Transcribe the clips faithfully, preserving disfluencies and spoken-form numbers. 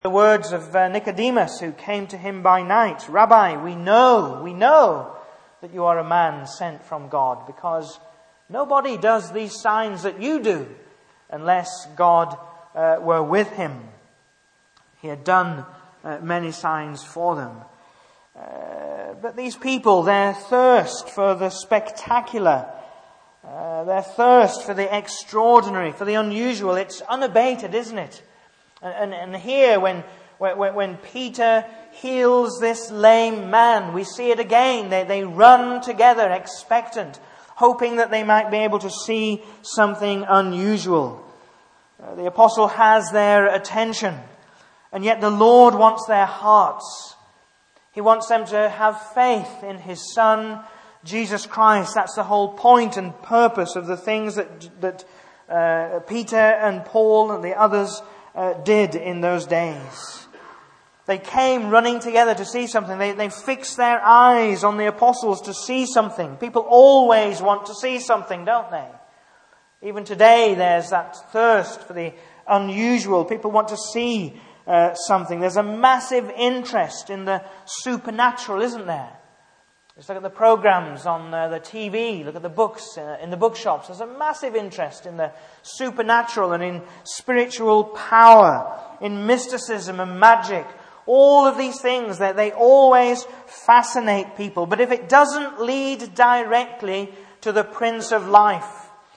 The words of uh, Nicodemus, who came to him by night, "Rabbi, we know, we know that you are a man sent from God, because nobody does these signs that you do unless God uh, were with him." He had done uh, many signs for them. Uh, but these people, their thirst for the spectacular, uh, their thirst for the extraordinary, for the unusual, it's unabated, isn't it? And, and, and here, when, when, when Peter heals this lame man, we see it again. They, they run together, expectant, hoping that they might be able to see something unusual. Uh, the apostle has their attention, and yet the Lord wants their hearts. He wants them to have faith in His Son, Jesus Christ. That's the whole point and purpose of the things that, that uh, Peter and Paul and the others uh, did in those days. They came running together to see something. They, they fixed their eyes on the apostles to see something. People always want to see something, don't they? Even today there's that thirst for the unusual. People want to see uh, something. There's a massive interest in the supernatural, isn't there? Just look at the programs on uh, the T V. Look at the books uh, in the bookshops. There's a massive interest in the supernatural and in spiritual power, in mysticism and magic. All of these things, that they always fascinate people. But if it doesn't lead directly to the Prince of Life,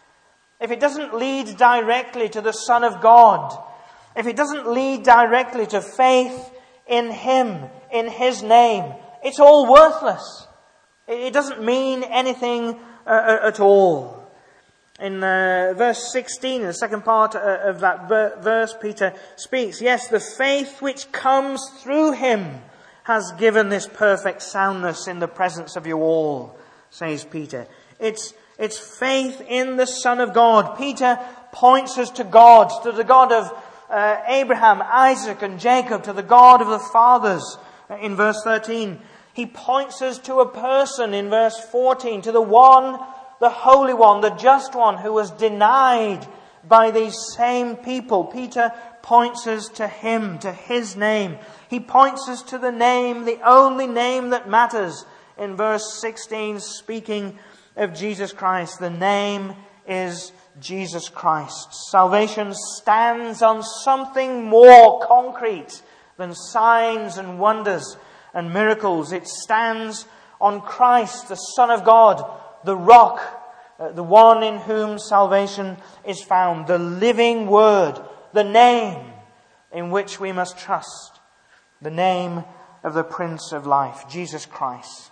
if it doesn't lead directly to the Son of God, if it doesn't lead directly to faith in Him, in His name, it's all worthless. It doesn't mean anything uh, at all. In uh, verse sixteen, in the second part uh, of that verse, Peter speaks, "Yes, the faith which comes through Him has given this perfect soundness in the presence of you all," says Peter. It's, it's faith in the Son of God. Peter points us to God, to the God of uh, Abraham, Isaac and Jacob, to the God of the fathers in verse thirteen. He points us to a person in verse fourteen, to the one, the Holy One, the Just One, who was denied by these same people. Peter points us to Him, to His name. He points us to the name, the only name that matters. In verse sixteen, speaking of Jesus Christ, the name is Jesus Christ. Salvation stands on something more concrete than signs and wonders and miracles. It stands on Christ, the Son of God, the rock, uh, the one in whom salvation is found, the living Word, the name in which we must trust, the name of the Prince of Life, Jesus Christ.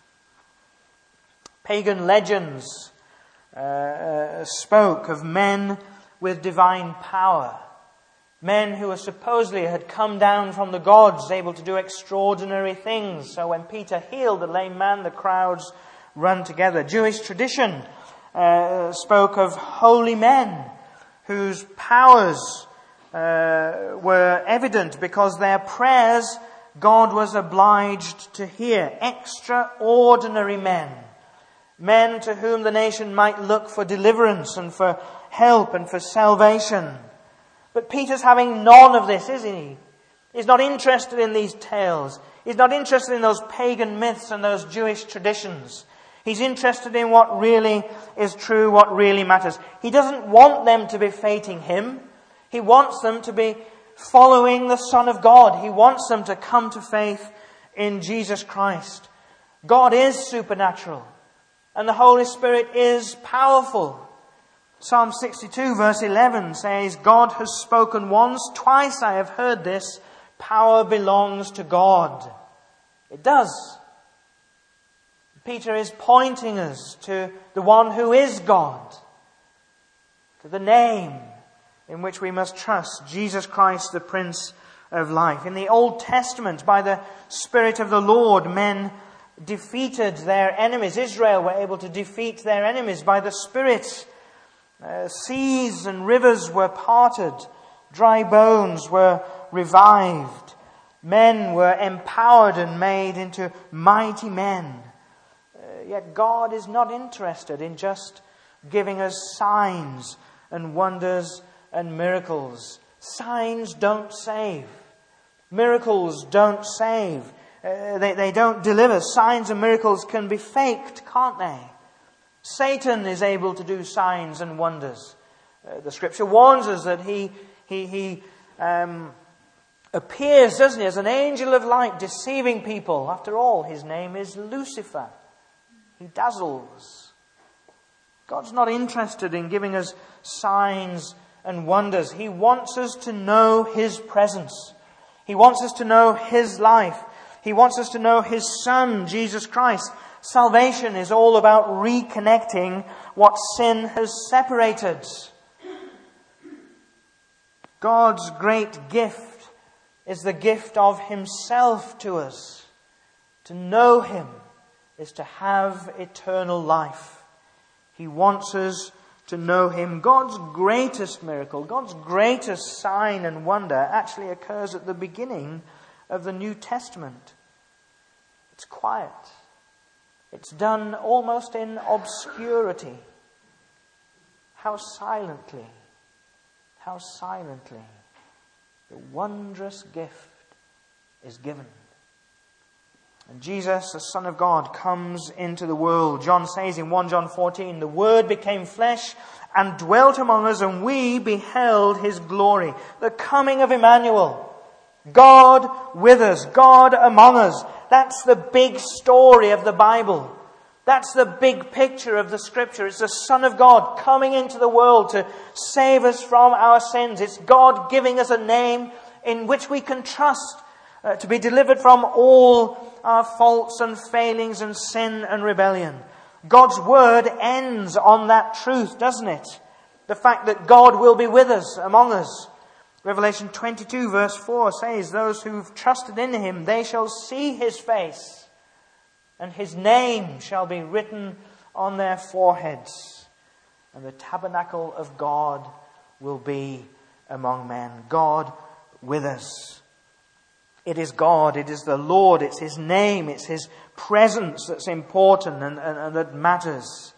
Pagan legends uh, uh, spoke of men with divine power. Men who were supposedly had come down from the gods, able to do extraordinary things. So when Peter healed the lame man, the crowds ran together. Jewish tradition uh, spoke of holy men whose powers uh, were evident because their prayers God was obliged to hear. Extraordinary men. Men to whom the nation might look for deliverance and for help and for salvation. But Peter's having none of this, isn't he? He's not interested in these tales. He's not interested in those pagan myths and those Jewish traditions. He's interested in what really is true, what really matters. He doesn't want them to be faithing Him. He wants them to be following the Son of God. He wants them to come to faith in Jesus Christ. God is supernatural, and the Holy Spirit is powerful. Psalm sixty-two verse eleven says, "God has spoken once, twice I have heard this, power belongs to God." It does. Peter is pointing us to the one who is God, to the name in which we must trust, Jesus Christ, the Prince of Life. In the Old Testament, by the Spirit of the Lord, men defeated their enemies. Israel were able to defeat their enemies by the Spirit. Uh, seas and rivers were parted. Dry bones were revived. Men were empowered and made into mighty men. Uh, yet God is not interested in just giving us signs and wonders and miracles. Signs don't save. Miracles don't save. Uh, they, they don't deliver. Signs and miracles can be faked, can't they? Satan is able to do signs and wonders. Uh, the Scripture warns us that he he he um, appears, doesn't he, as an angel of light, deceiving people. After all, his name is Lucifer. He dazzles. God's not interested in giving us signs and wonders. He wants us to know His presence. He wants us to know His life. He wants us to know His Son, Jesus Christ. Salvation is all about reconnecting what sin has separated. God's great gift is the gift of Himself to us. To know Him is to have eternal life. He wants us to know Him. God's greatest miracle, God's greatest sign and wonder actually occurs at the beginning of the New Testament. It's quiet. It's done almost in obscurity. How silently, how silently the wondrous gift is given. And Jesus, the Son of God, comes into the world. John says in First John fourteen, the Word became flesh and dwelt among us, and we beheld His glory. The coming of Emmanuel. God with us, God among us. That's the big story of the Bible. That's the big picture of the Scripture. It's the Son of God coming into the world to save us from our sins. It's God giving us a name in which we can trust uh, to be delivered from all our faults and failings and sin and rebellion. God's Word ends on that truth, doesn't it? The fact that God will be with us, among us. Revelation twenty-two verse four says, those who've trusted in Him, they shall see His face, and His name shall be written on their foreheads, and the tabernacle of God will be among men. God with us. It is God, it is the Lord, it's His name, it's His presence that's important and, and, and that matters.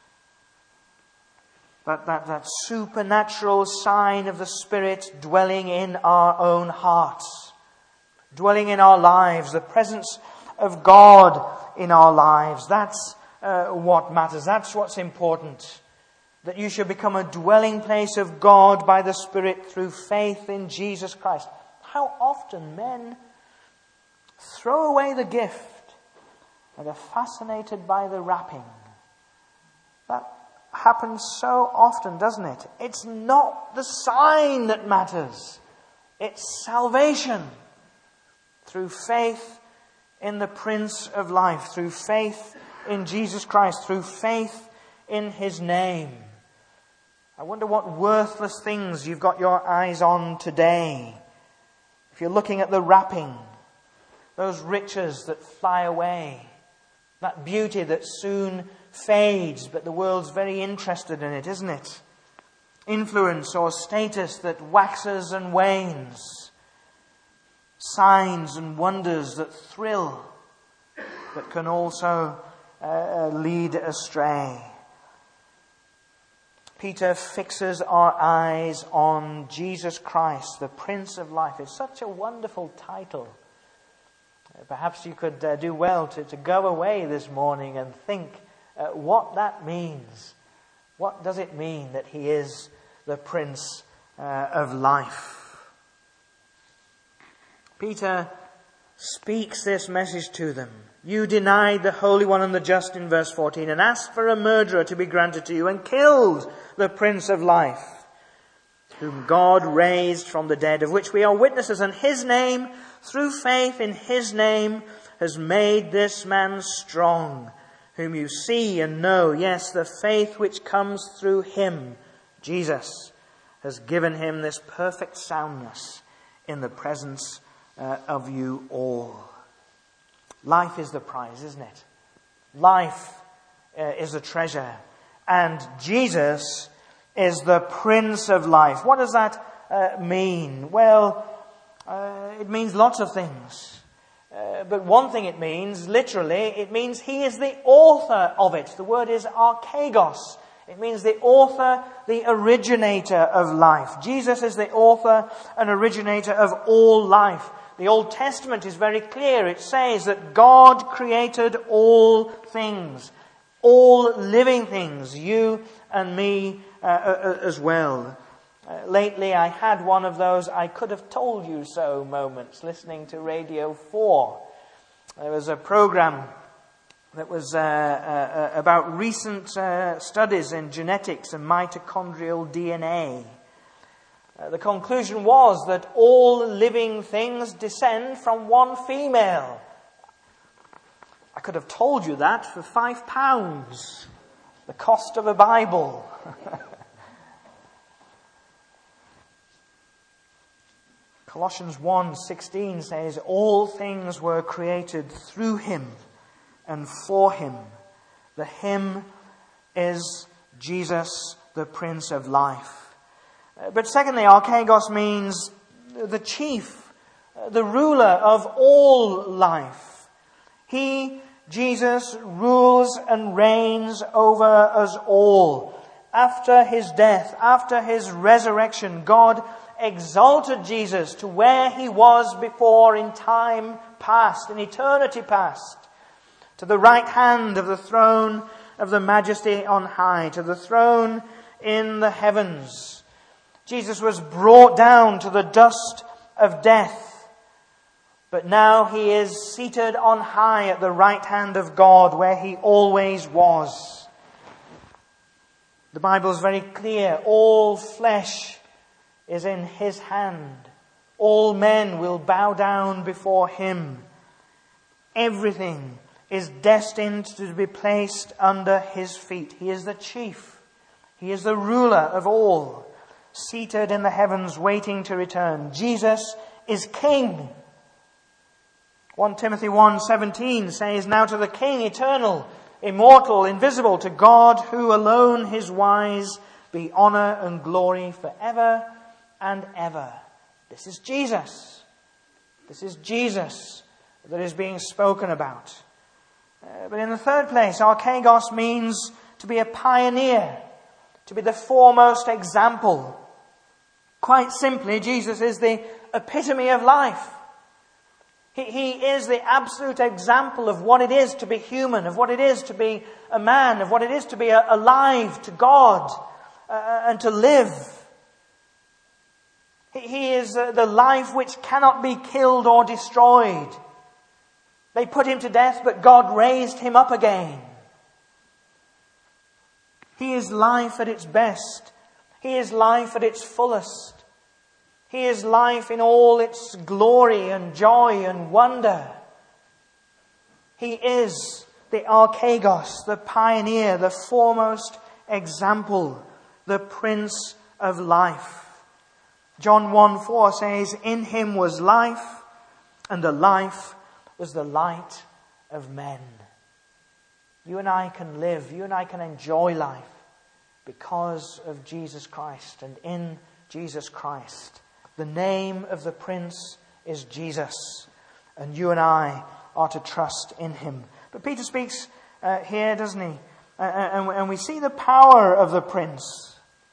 That, that, that supernatural sign of the Spirit dwelling in our own hearts, dwelling in our lives, the presence of God in our lives. That's uh, what matters. That's what's important. That you should become a dwelling place of God by the Spirit through faith in Jesus Christ. How often men throw away the gift and are fascinated by the wrapping. That happens so often, doesn't it? It's not the sign that matters. It's salvation through faith in the Prince of Life, through faith in Jesus Christ, through faith in His name. I wonder what worthless things you've got your eyes on today. If you're looking at the wrapping, those riches that fly away, that beauty that soon fades, but the world's very interested in it, isn't it? Influence or status that waxes and wanes. Signs and wonders that thrill, but can also uh, lead astray. Peter fixes our eyes on Jesus Christ, the Prince of Life. It's such a wonderful title. Perhaps you could uh, do well to, to go away this morning and think uh, what that means. What does it mean that He is the Prince uh, of Life? Peter speaks this message to them. You denied the Holy One and the Just in verse fourteen and asked for a murderer to be granted to you and killed the Prince of Life, whom God raised from the dead, of which we are witnesses, and His name, through faith in His name, has made this man strong, whom you see and know. Yes, the faith which comes through Him, Jesus, has given Him this perfect soundness in the presence uh, of you all. Life is the prize, isn't it? Life uh, is a treasure. And Jesus is the Prince of Life. What does that uh, mean? Well, uh, it means lots of things. Uh, but one thing it means, literally, it means He is the author of it. The word is archegos. It means the author, the originator of life. Jesus is the author and originator of all life. The Old Testament is very clear. It says that God created all things, all living things, you and me uh, as well. Uh, lately I had one of those I could have told you so moments listening to Radio four. There was a program that was uh, uh, about recent uh, studies in genetics and mitochondrial D N A. Uh, the conclusion was that all living things descend from one female. I could have told you that for five pounds, the cost of a Bible. Colossians one sixteen says, all things were created through him and for him. The him is Jesus, the Prince of Life. But secondly, archegos means the chief, the ruler of all life. He, Jesus, rules and reigns over us all. After his death, after his resurrection, God exalted Jesus to where he was before in time past, in eternity past, to the right hand of the throne of the Majesty on high, to the throne in the heavens. Jesus was brought down to the dust of death, but now he is seated on high at the right hand of God, where he always was. The Bible is very clear. All flesh is in his hand. All men will bow down before him. Everything is destined to be placed under his feet. He is the chief. He is the ruler of all, seated in the heavens, waiting to return. Jesus is King. First Timothy one seventeen says, now to the King, eternal, immortal, invisible, to God who alone is wise, be honor and glory forever and ever. This is Jesus. This is Jesus that is being spoken about. Uh, but in the third place, archegos means to be a pioneer, to be the foremost example. Quite simply, Jesus is the epitome of life. He, he is the absolute example of what it is to be human, of what it is to be a man, of what it is to be a, alive to God uh, and to live. He, he is uh, the life which cannot be killed or destroyed. They put him to death, but God raised him up again. He is life at its best. He is life at its fullest. He is life in all its glory and joy and wonder. He is the archegos, the pioneer, the foremost example, the Prince of Life. John one four says, in him was life, and the life was the light of men. You and I can live, you and I can enjoy life because of Jesus Christ and in Jesus Christ. The name of the Prince is Jesus, and you and I are to trust in him. But Peter speaks uh, here, doesn't he? Uh, and, and we see the power of the Prince.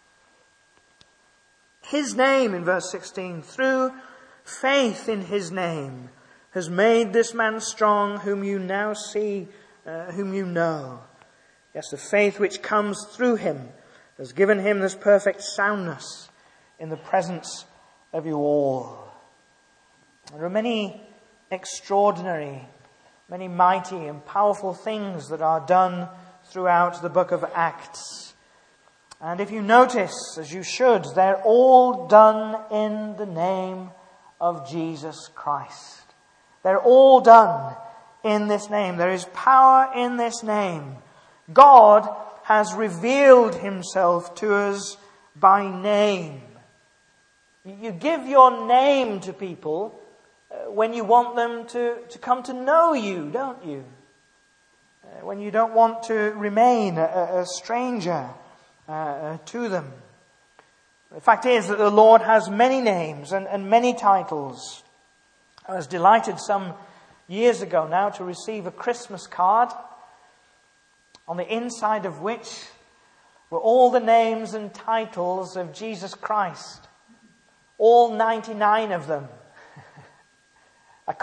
His name, in verse sixteen, through faith in his name, has made this man strong, whom you now see, uh, whom you know. Yes, the faith which comes through him has given him this perfect soundness in the presence of you all. There are many extraordinary, many mighty and powerful things that are done throughout the book of Acts. And if you notice, as you should, they're all done in the name of Jesus Christ. They're all done in this name. There is power in this name. God has revealed himself to us by name. You give your name to people when you want them to, to come to know you, don't you? When you don't want to remain a, a stranger uh, to them. The fact is that the Lord has many names and, and many titles. I was delighted some years ago now to receive a Christmas card on the inside of which were all the names and titles of Jesus Christ. All ninety-nine of them.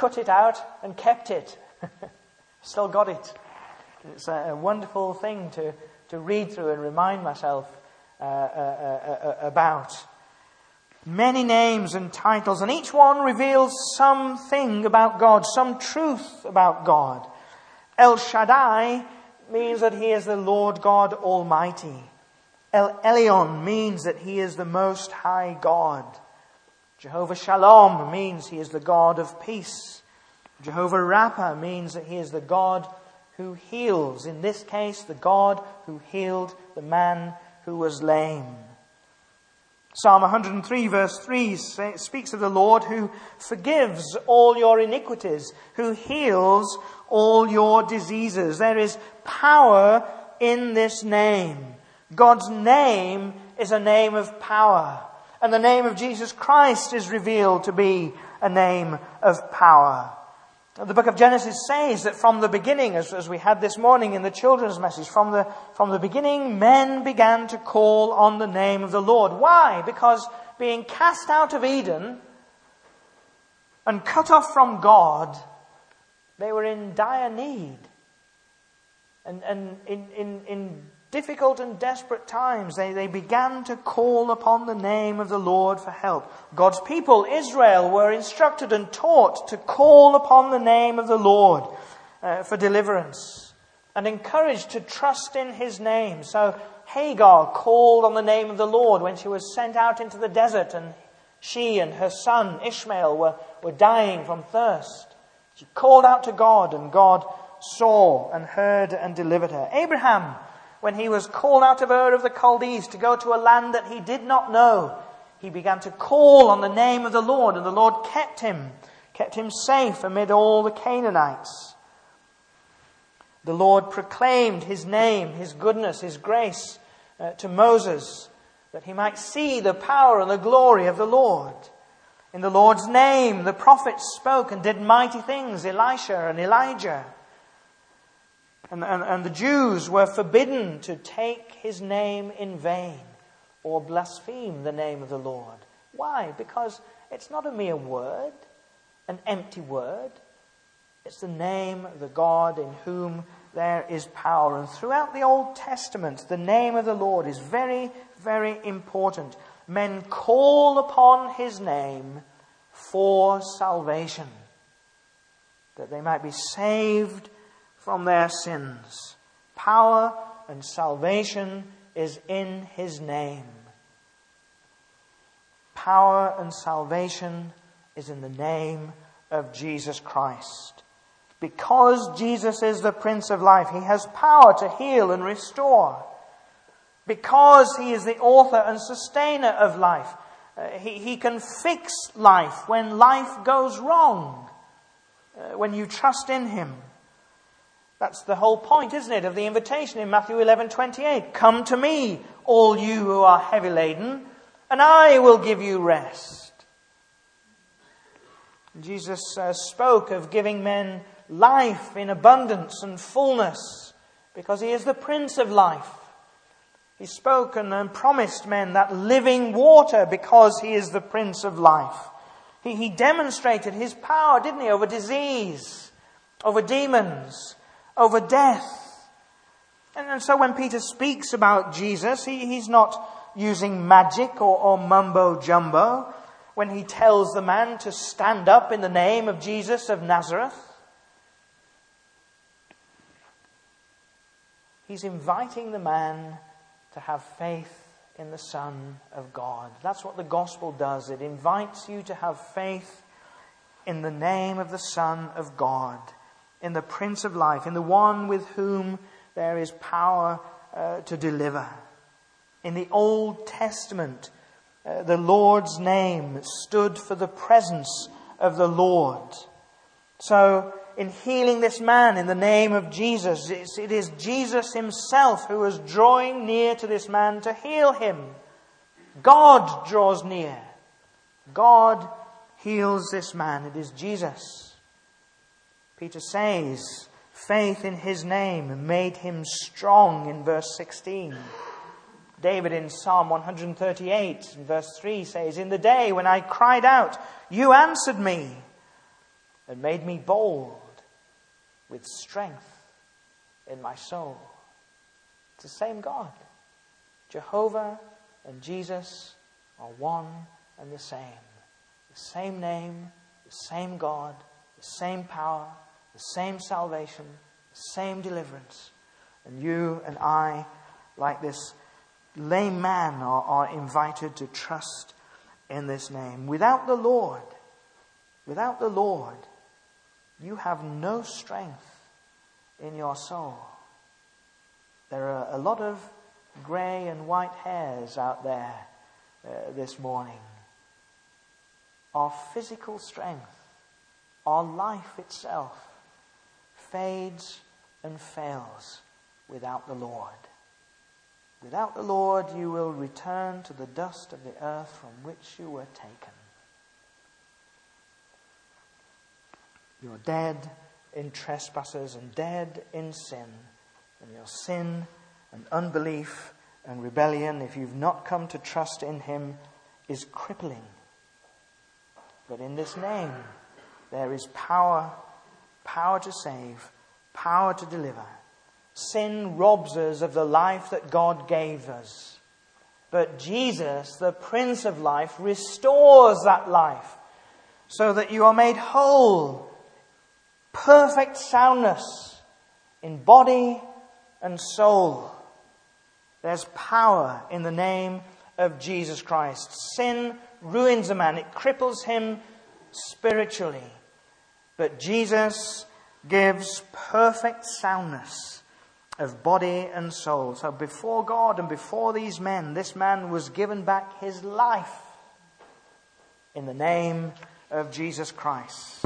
cut it out and kept it. Still got it. It's a, a wonderful thing to, to read through and remind myself uh, uh, uh, uh, about. Many names and titles, and each one reveals something about God, some truth about God. El Shaddai means that He is the Lord God Almighty. El Elyon means that He is the Most High God. Jehovah Shalom means He is the God of peace. Jehovah Rapha means that He is the God who heals. In this case, the God who healed the man who was lame. Psalm one hundred three verse three speaks of the Lord who forgives all your iniquities, who heals all your diseases. There is power in this name. God's name is a name of power. And the name of Jesus Christ is revealed to be a name of power. The book of Genesis says that from the beginning, as, as we had this morning in the children's message, from the, from the beginning, men began to call on the name of the Lord. Why? Because being cast out of Eden and cut off from God, they were in dire need. And, and in, in, in difficult and desperate times, they, they began to call upon the name of the Lord for help. God's people, Israel, were instructed and taught to call upon the name of the Lord uh, for deliverance, and encouraged to trust in His name. So Hagar called on the name of the Lord when she was sent out into the desert, and she and her son Ishmael were, were dying from thirst. She called out to God, and God saw and heard and delivered her. Abraham, when he was called out of Ur of the Chaldees to go to a land that he did not know, he began to call on the name of the Lord, and the Lord kept him, kept him safe amid all the Canaanites. The Lord proclaimed His name, His goodness, His grace uh, to Moses, that he might see the power and the glory of the Lord. In the Lord's name, the prophets spoke and did mighty things, Elisha and Elijah. And, and, and the Jews were forbidden to take His name in vain or blaspheme the name of the Lord. Why? Because it's not a mere word, an empty word. It's the name of the God in whom there is power. And throughout the Old Testament, the name of the Lord is very, very important. Men call upon His name for salvation, that they might be saved from their sins. Power and salvation is in His name. Power and salvation is in the name of Jesus Christ. Because Jesus is the Prince of Life, He has power to heal and restore. Because He is the author and sustainer of life, uh, he, he can fix life when life goes wrong, uh, when you trust in Him. That's the whole point, isn't it, of the invitation in Matthew eleven twenty-eight. Come to me, all you who are heavy laden, and I will give you rest. Jesus uh, spoke of giving men life in abundance and fullness because He is the Prince of Life. He spoke and, and promised men that living water because He is the Prince of Life. He, he demonstrated His power, didn't He, over disease, over demons, over death. And, and so when Peter speaks about Jesus, he, he's not using magic or, or mumbo-jumbo when he tells the man to stand up in the name of Jesus of Nazareth. He's inviting the man to have faith in the Son of God. That's what the gospel does. It invites you to have faith in the name of the Son of God, in the Prince of Life, in the one with whom there is power uh, to deliver. In the Old Testament, uh, the Lord's name stood for the presence of the Lord. So, in healing this man in the name of Jesus, it is Jesus Himself who is drawing near to this man to heal him. God draws near. God heals this man. It is Jesus. Peter says, faith in His name made him strong in verse sixteen. David in Psalm one thirty-eight, verse three says, in the day when I cried out, you answered me. and made me bold with strength in my soul. It's the same God. Jehovah and Jesus are one and the same. The same name, the same God, the same power, the same salvation, the same deliverance. And you and I, like this lame man, are, are invited to trust in this name. Without the Lord, without the Lord, you have no strength in your soul. There are a lot of grey and white hairs out there uh, this morning. Our physical strength, our life itself, fades and fails without the Lord. Without the Lord, you will return to the dust of the earth from which you were taken. You are dead in trespasses and dead in sin. And your sin and unbelief and rebellion, if you've not come to trust in Him, is crippling. But in this name, there is power, power to save, power to deliver. Sin robs us of the life that God gave us. But Jesus, the Prince of Life, restores that life so that you are made whole, perfect soundness in body and soul. There's power in the name of Jesus Christ. Sin ruins a man. It cripples him spiritually. But Jesus gives perfect soundness of body and soul. So before God and before these men, this man was given back his life in the name of Jesus Christ.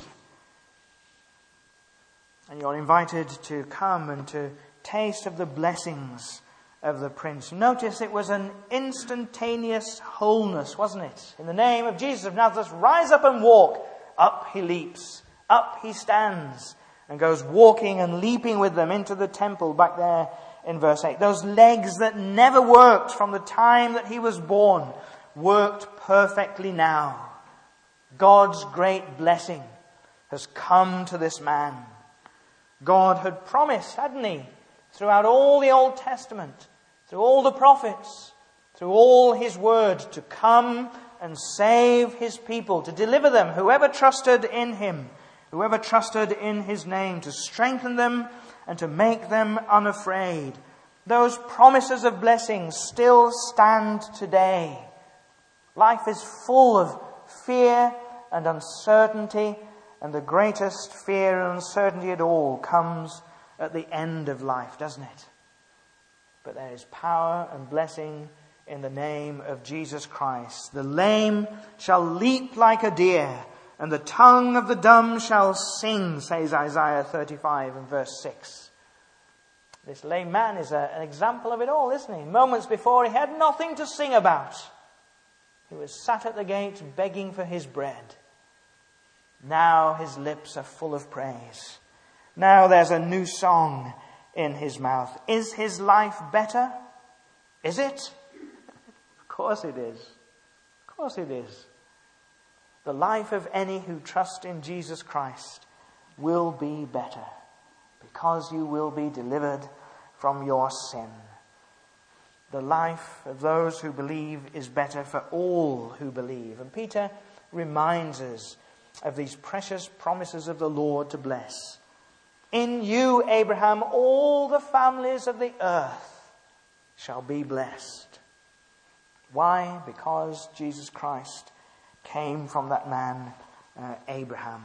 And you're invited to come and to taste of the blessings of the Prince. Notice it was an instantaneous wholeness, wasn't it? In the name of Jesus of Nazareth, rise up and walk. Up he leaps. Up he stands. And goes walking and leaping with them into the temple back there in verse eight. Those legs that never worked from the time that he was born worked perfectly now. God's great blessing has come to this man. God had promised, hadn't He, throughout all the Old Testament, through all the prophets, through all His word, to come and save His people, to deliver them, whoever trusted in Him, whoever trusted in His name, to strengthen them and to make them unafraid. Those promises of blessing still stand today. Life is full of fear and uncertainty, and the greatest fear and uncertainty at all comes at the end of life, doesn't it? But there is power and blessing in the name of Jesus Christ. The lame shall leap like a deer, and the tongue of the dumb shall sing, says Isaiah thirty-five and verse six. This lame man is a, an example of it all, isn't he? Moments before he had nothing to sing about. He was sat at the gate begging for his bread. Now his lips are full of praise. Now there's a new song in his mouth. Is his life better? Is it? Of course it is. Of course it is. The life of any who trust in Jesus Christ will be better, because you will be delivered from your sin. The life of those who believe is better for all who believe. And Peter reminds us of these precious promises of the Lord to bless. In you, Abraham, all the families of the earth shall be blessed. Why? Because Jesus Christ came from that man, uh, Abraham.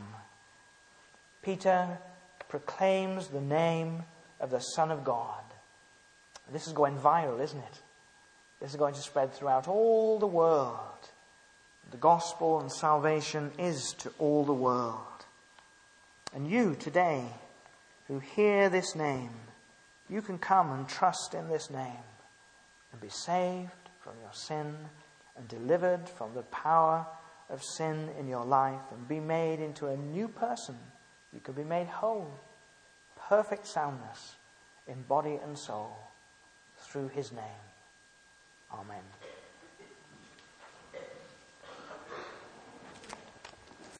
Peter proclaims the name of the Son of God. This is going viral, isn't it? This is going to spread throughout all the world. The gospel and salvation is to all the world. And you today, who hear this name, you can come and trust in this name and be saved from your sin and delivered from the power of sin in your life and be made into a new person. You can be made whole, perfect soundness in body and soul through His name. Amen.